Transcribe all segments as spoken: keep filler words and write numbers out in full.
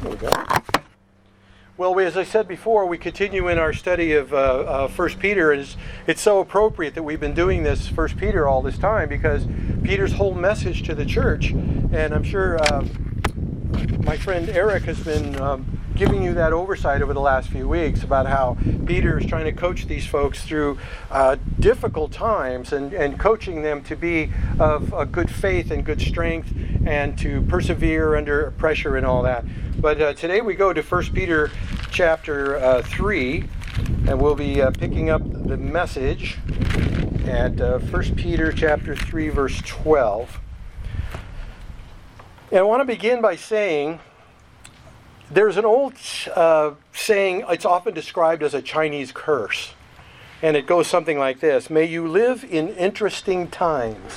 There we go. Well, we, as I said before, we continue in our study of uh, uh, First Peter, and it's, it's so appropriate that we've been doing this First Peter all this time, because Peter's whole message to the church, and I'm sure uh, my friend Eric has been um, giving you that oversight over the last few weeks about how Peter is trying to coach these folks through uh, difficult times and, and coaching them to be of a good faith and good strength and to persevere under pressure and all that. But uh, today we go to First Peter chapter uh, three, and we'll be uh, picking up the message at uh, First Peter chapter three, verse twelve. And I want to begin by saying there's an old uh, saying, it's often described as a Chinese curse. And it goes something like this: may you live in interesting times.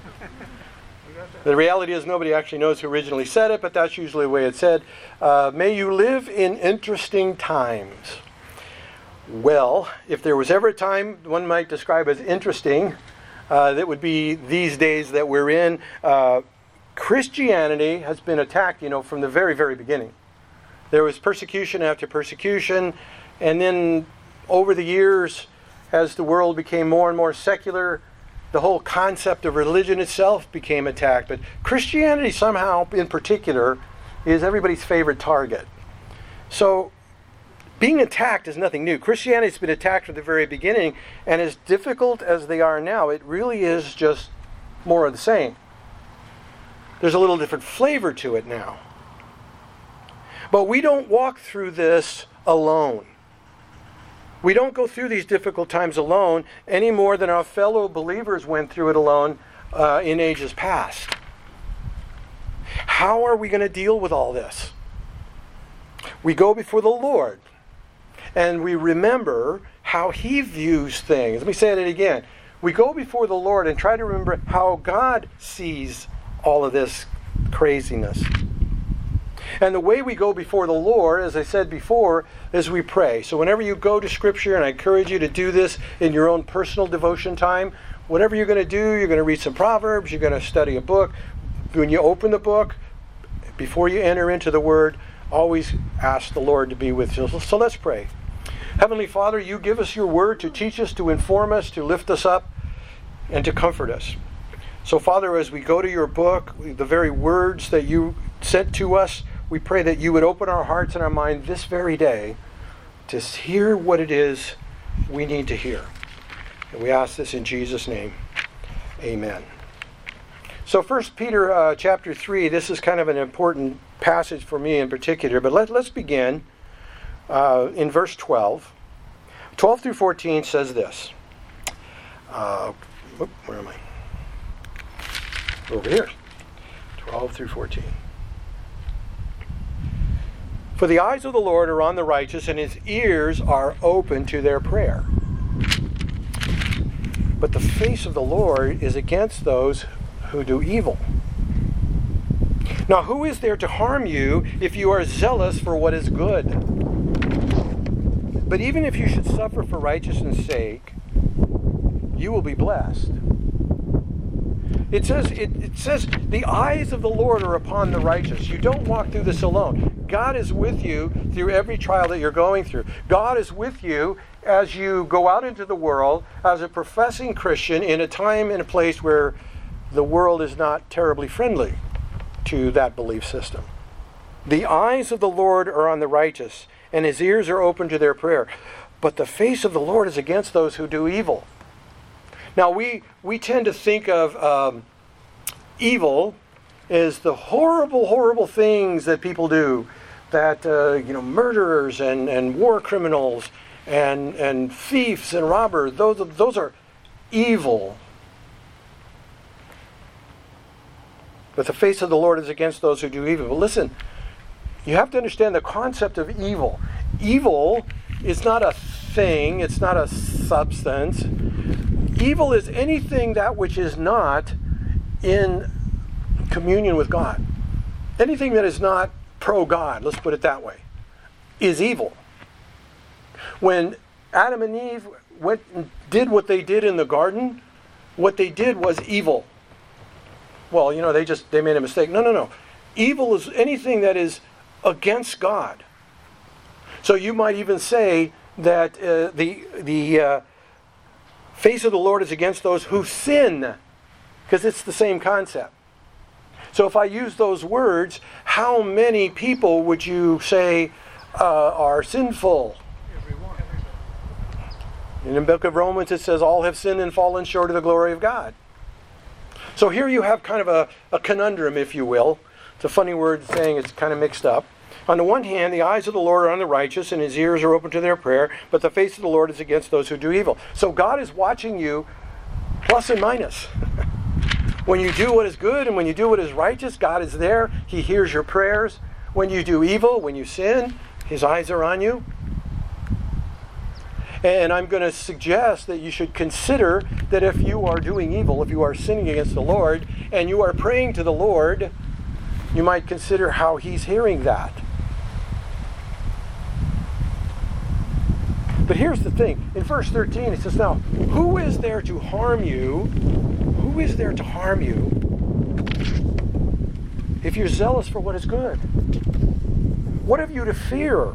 The reality is nobody actually knows who originally said it, but that's usually the way it's said. Uh, may you live in interesting times. Well, if there was ever a time one might describe as interesting, uh, that would be these days that we're in. Uh, Christianity has been attacked, you know, from the very, very beginning. There was persecution after persecution, and then over the years, as the world became more and more secular, the whole concept of religion itself became attacked. But Christianity somehow, in particular, is everybody's favorite target. So being attacked is nothing new. Christianity's been attacked from the very beginning, and as difficult as they are now, it really is just more of the same. There's a little different flavor to it now. But we don't walk through this alone. We don't go through these difficult times alone any more than our fellow believers went through it alone uh, in ages past. How are we going to deal with all this? We go before the Lord, and we remember how He views things. Let me say it again. We go before the Lord and try to remember how God sees all of this craziness. And the way we go before the Lord, as I said before, is we pray. So whenever you go to Scripture, and I encourage you to do this in your own personal devotion time, whatever you're going to do, you're going to read some Proverbs, you're going to study a book. When you open the book, before you enter into the Word, always ask the Lord to be with you. So let's pray. Heavenly Father, you give us your Word to teach us, to inform us, to lift us up, and to comfort us. So Father, as we go to your book, the very words that you sent to us, we pray that you would open our hearts and our mind this very day to hear what it is we need to hear. And we ask this in Jesus' name. Amen. So First Peter uh, chapter three, this is kind of an important passage for me in particular, but let, let's begin uh, in verse twelve. twelve through fourteen says this. Uh, whoop, where am I? Over here. twelve through fourteen. For the eyes of the Lord are on the righteous, and His ears are open to their prayer. But the face of the Lord is against those who do evil. Now, who is there to harm you if you are zealous for what is good? But even if you should suffer for righteousness' sake, you will be blessed. It says, it, it says, the eyes of the Lord are upon the righteous. You don't walk through this alone. God is with you through every trial that you're going through. God is with you as you go out into the world as a professing Christian in a time and a place where the world is not terribly friendly to that belief system. The eyes of the Lord are on the righteous, and His ears are open to their prayer. But the face of the Lord is against those who do evil. Now, we, we tend to think of um, evil as the horrible, horrible things that people do. That, uh, you know, murderers and, and war criminals and, and thieves and robbers, those, those are evil. But the face of the Lord is against those who do evil. But listen, you have to understand the concept of evil. Evil is not a thing, it's not a substance. Evil is anything that which is not in communion with God. Anything that is not pro-God, let's put it that way, is evil. When Adam and Eve went and did what they did in the garden, what they did was evil. Well, you know, they just they made a mistake. No, no, no. Evil is anything that is against God. So you might even say that uh, the the uh, face of the Lord is against those who sin, because it's the same concept. So if I use those words, how many people would you say uh, are sinful? Everyone. In the book of Romans it says all have sinned and fallen short of the glory of God. So here you have kind of a, a conundrum, if you will. It's a funny word saying it's kind of mixed up. On the one hand, the eyes of the Lord are on the righteous and his ears are open to their prayer, but the face of the Lord is against those who do evil. So God is watching you plus and minus. When you do what is good and when you do what is righteous, God is there. He hears your prayers. When you do evil, when you sin, his eyes are on you. And I'm going to suggest that you should consider that if you are doing evil, if you are sinning against the Lord, and you are praying to the Lord, you might consider how he's hearing that. But here's the thing. In verse thirteen it says, now, who is there to harm you? Who is there to harm you if you're zealous for what is good? What have you to fear?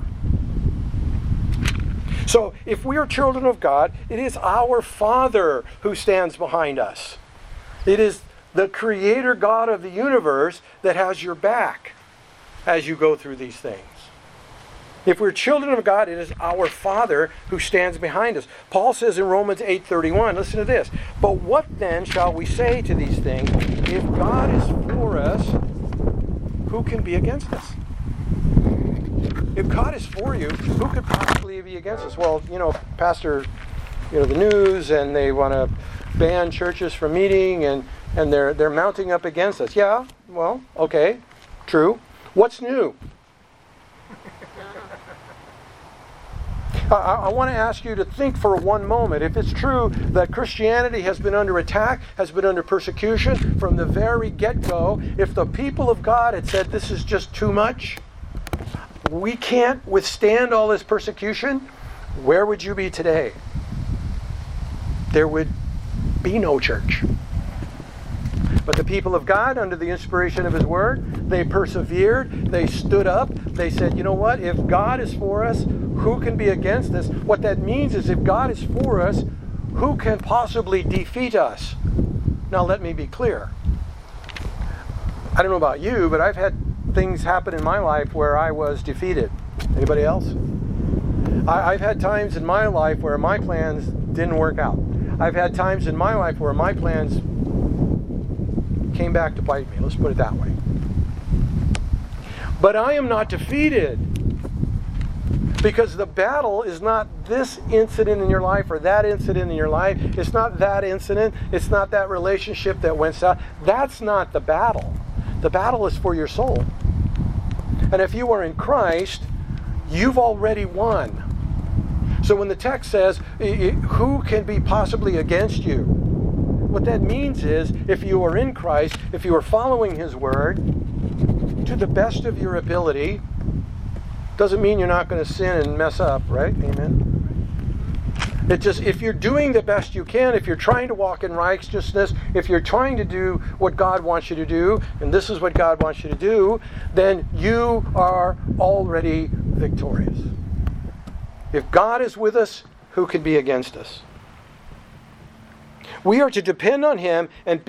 So, if we are children of God, it is our Father who stands behind us. It is the Creator God of the universe that has your back as you go through these things. If we're children of God, it is our Father who stands behind us. Paul says in Romans eight thirty-one, listen to this. But what then shall we say to these things? If God is for us, who can be against us? If God is for you, who could possibly be against us? Well, you know, Pastor, you know, the news, and they want to ban churches from meeting, and, and they're they're mounting up against us. Yeah, well, okay, true. What's new? I, I want to ask you to think for one moment. If it's true that Christianity has been under attack, has been under persecution from the very get-go, if the people of God had said this is just too much, we can't withstand all this persecution, where would you be today? There would be no church. But the people of God, under the inspiration of his word, they persevered, they stood up, they said, you know what, if God is for us, who can be against us? What that means is if God is for us, who can possibly defeat us? Now let me be clear. I don't know about you, but I've had things happen in my life where I was defeated. Anybody else? I, I've had times in my life where my plans didn't work out. I've had times in my life where my plans came back to bite me. Let's put it that way. But I am not defeated, because the battle is not this incident in your life or that incident in your life. It's not that incident. It's not that relationship that went south. That's not the battle. The battle is for your soul. And if you are in Christ, you've already won. So when the text says, who can be possibly against you? What that means is, if you are in Christ, if you are following his word to the best of your ability, doesn't mean you're not going to sin and mess up, right? Amen. It just, if you're doing the best you can, if you're trying to walk in righteousness, if you're trying to do what God wants you to do, and this is what God wants you to do, then you are already victorious. If God is with us, who can be against us? We are to depend on him and